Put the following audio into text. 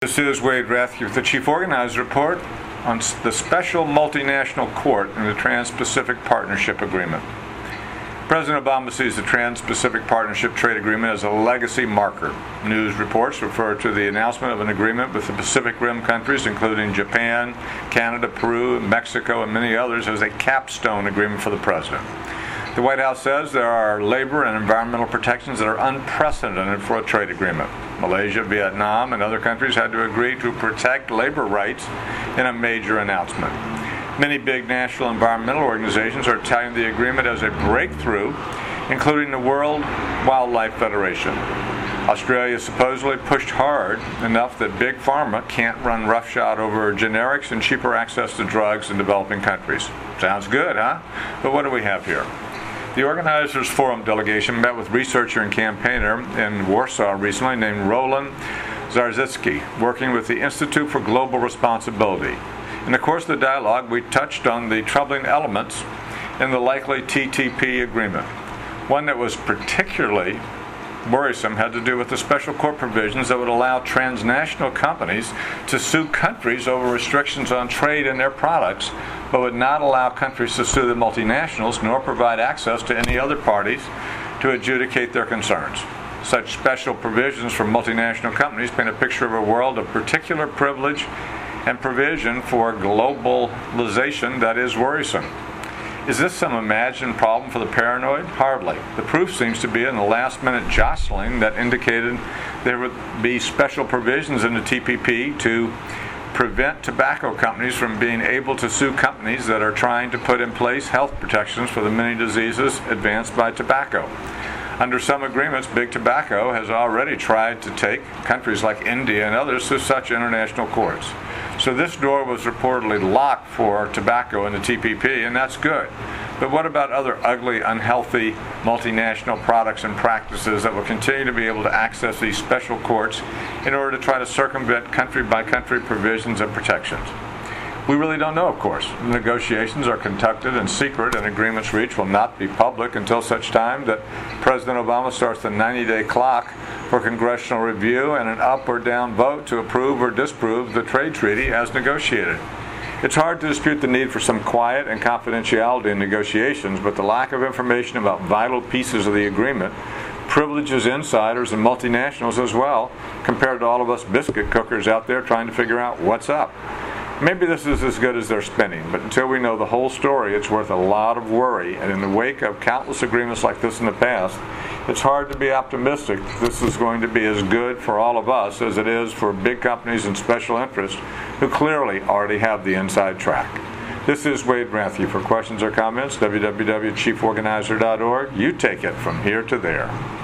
This is Wade Rathke with the Chief Organizer Report on the Special Multinational Court and the Trans-Pacific Partnership Agreement. President Obama sees the Trans-Pacific Partnership Trade Agreement as a legacy marker. News reports refer to the announcement of an agreement with the Pacific Rim countries, including Japan, Canada, Peru, Mexico, and many others, as a capstone agreement for the president. The White House says there are labor and environmental protections that are unprecedented for a trade agreement. Malaysia, Vietnam, and other countries had to agree to protect labor rights in a major announcement. Many big national environmental organizations are touting the agreement as a breakthrough, including the World Wildlife Federation. Australia supposedly pushed hard enough that Big Pharma can't run roughshod over generics and cheaper access to drugs in developing countries. Sounds good, huh? But what do we have here? The Organizers Forum delegation met with researcher and campaigner in Warsaw recently named Roland Zarzicki, working with the Institute for Global Responsibility. In the course of the dialogue, we touched on the troubling elements in the likely TPP agreement. One that was particularly worrisome had to do with the special court provisions that would allow transnational companies to sue countries over restrictions on trade in their products, but would not allow countries to sue the multinationals nor provide access to any other parties to adjudicate their concerns. Such special provisions for multinational companies paint a picture of a world of particular privilege and provision for globalization that is worrisome. Is this some imagined problem for the paranoid? Hardly. The proof seems to be in the last-minute jostling that indicated there would be special provisions in the TPP to prevent tobacco companies from being able to sue companies that are trying to put in place health protections for the many diseases advanced by tobacco. Under some agreements, Big Tobacco has already tried to take countries like India and others to such international courts. So this door was reportedly locked for tobacco in the TPP, and that's good. But what about other ugly, unhealthy multinational products and practices that will continue to be able to access these special courts in order to try to circumvent country-by-country provisions and protections? We really don't know, of course. The negotiations are conducted in secret, and agreements reached will not be public until such time that President Obama starts the 90-day clock for congressional review and an up or down vote to approve or disapprove the trade treaty as negotiated. It's hard to dispute the need for some quiet and confidentiality in negotiations, but the lack of information about vital pieces of the agreement privileges insiders and multinationals as well, compared to all of us biscuit cookers out there trying to figure out what's up. Maybe this is as good as they're spinning, but until we know the whole story, it's worth a lot of worry. And in the wake of countless agreements like this in the past, it's hard to be optimistic that this is going to be as good for all of us as it is for big companies and special interests who clearly already have the inside track. This is Wade Rathke. For questions or comments, www.chieforganizer.org. You take it from here to there.